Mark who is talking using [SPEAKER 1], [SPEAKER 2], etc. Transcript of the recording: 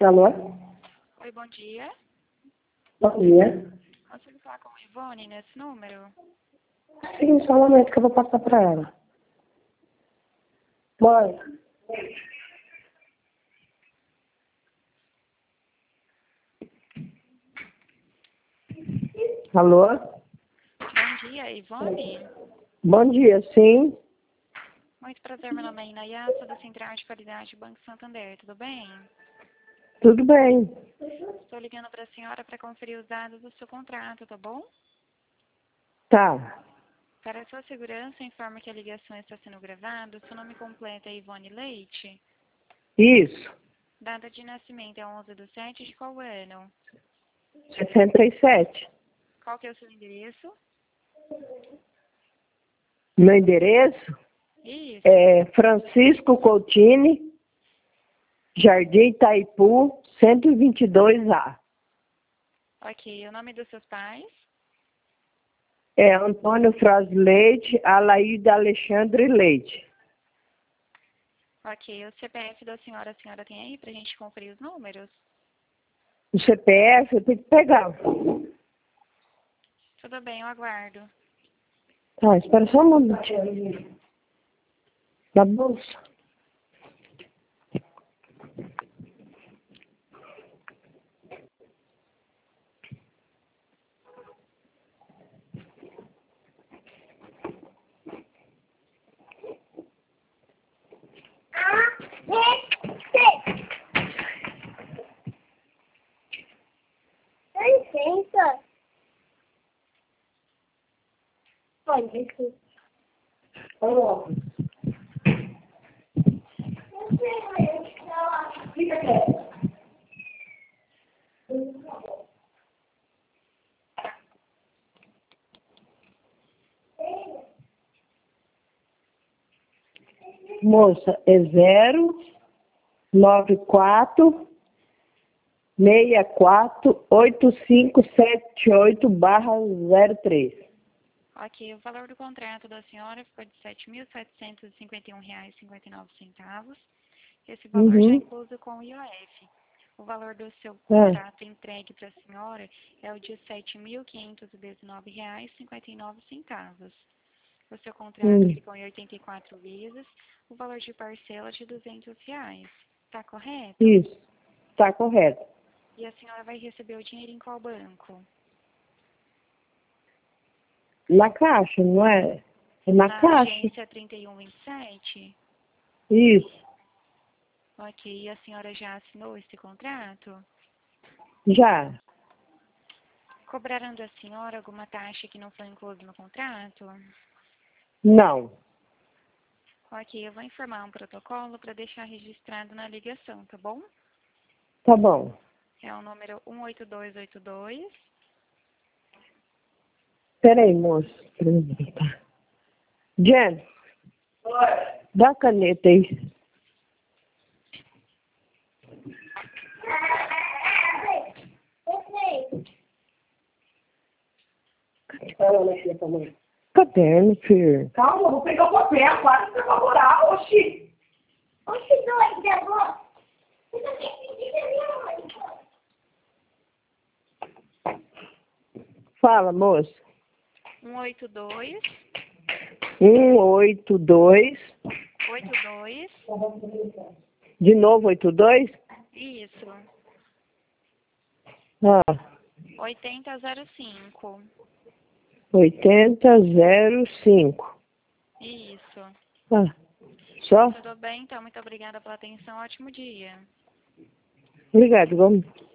[SPEAKER 1] Alô?
[SPEAKER 2] Oi, bom dia.
[SPEAKER 1] Bom dia.
[SPEAKER 2] Consigo falar com a Ivone nesse número?
[SPEAKER 1] Sim, só um momento que eu vou passar para ela. Mãe. Alô?
[SPEAKER 2] Bom dia, Ivone.
[SPEAKER 1] Bom dia, sim.
[SPEAKER 2] Muito prazer, meu nome é Inaya, sou da Central de Qualidade do Banco Santander, tudo bem?
[SPEAKER 1] Tudo bem.
[SPEAKER 2] Estou ligando para a senhora para conferir os dados do seu contrato, tá bom?
[SPEAKER 1] Tá.
[SPEAKER 2] Para a sua segurança, informa que a ligação está sendo gravada. Seu nome completo é Ivone Leite.
[SPEAKER 1] Isso.
[SPEAKER 2] Data de nascimento é 11/7 de qual ano?
[SPEAKER 1] 67.
[SPEAKER 2] Qual que é o seu endereço?
[SPEAKER 1] Meu endereço
[SPEAKER 2] Isso.
[SPEAKER 1] é Francisco Coutini, Jardim Itaipu, 122A.
[SPEAKER 2] Ok, o nome dos seus pais?
[SPEAKER 1] É Antônio Fraz Leite, Alaída Alexandre Leite.
[SPEAKER 2] Ok, o CPF da senhora, a senhora tem aí para a gente conferir os números?
[SPEAKER 1] O CPF eu tenho que pegar.
[SPEAKER 2] Tudo bem, eu aguardo.
[SPEAKER 1] Tá, espera só um minutinho. Da bolsa. Licença. Pode isso. Fica quieto. Moça, é 094-64-8578/03.
[SPEAKER 2] Ok, o valor do contrato da senhora ficou de R$ 7.751,59. Esse valor já é
[SPEAKER 1] Uhum.
[SPEAKER 2] incluso com o IOF. O valor do seu
[SPEAKER 1] É.
[SPEAKER 2] contrato entregue para a senhora é o de R$ 7.519,59. O seu contrato
[SPEAKER 1] Hum.
[SPEAKER 2] ficou em 84 vezes, o valor de parcela de R$ 200. Está correto?
[SPEAKER 1] Isso. Tá correto.
[SPEAKER 2] E a senhora vai receber o dinheiro em qual banco?
[SPEAKER 1] Na caixa, não é? É na
[SPEAKER 2] Na
[SPEAKER 1] caixa.
[SPEAKER 2] agência 3127?
[SPEAKER 1] Isso.
[SPEAKER 2] Ok, e a senhora já assinou esse contrato?
[SPEAKER 1] Já.
[SPEAKER 2] Cobraram da senhora alguma taxa que não foi inclusa no contrato?
[SPEAKER 1] Não.
[SPEAKER 2] Ok, eu vou informar um protocolo para deixar registrado na ligação, tá bom?
[SPEAKER 1] Tá bom.
[SPEAKER 2] É o número 18282.
[SPEAKER 1] Peraí, moço. Jen, dá a caneta aí. Caderno, filho.
[SPEAKER 3] Calma, eu vou pegar o papel, para de favorar, oxi. Oxi, doida, vó. Você não quer pedir da minha mãe?
[SPEAKER 1] Fala, moço.
[SPEAKER 2] 182
[SPEAKER 1] 182.
[SPEAKER 2] 82.
[SPEAKER 1] De novo, 82?
[SPEAKER 2] Isso.
[SPEAKER 1] Ah,
[SPEAKER 2] 8005.
[SPEAKER 1] 8005.
[SPEAKER 2] Isso.
[SPEAKER 1] Ah, só?
[SPEAKER 2] Tudo bem, então. Muito obrigada pela atenção. Ótimo dia.
[SPEAKER 1] Obrigado, vamos.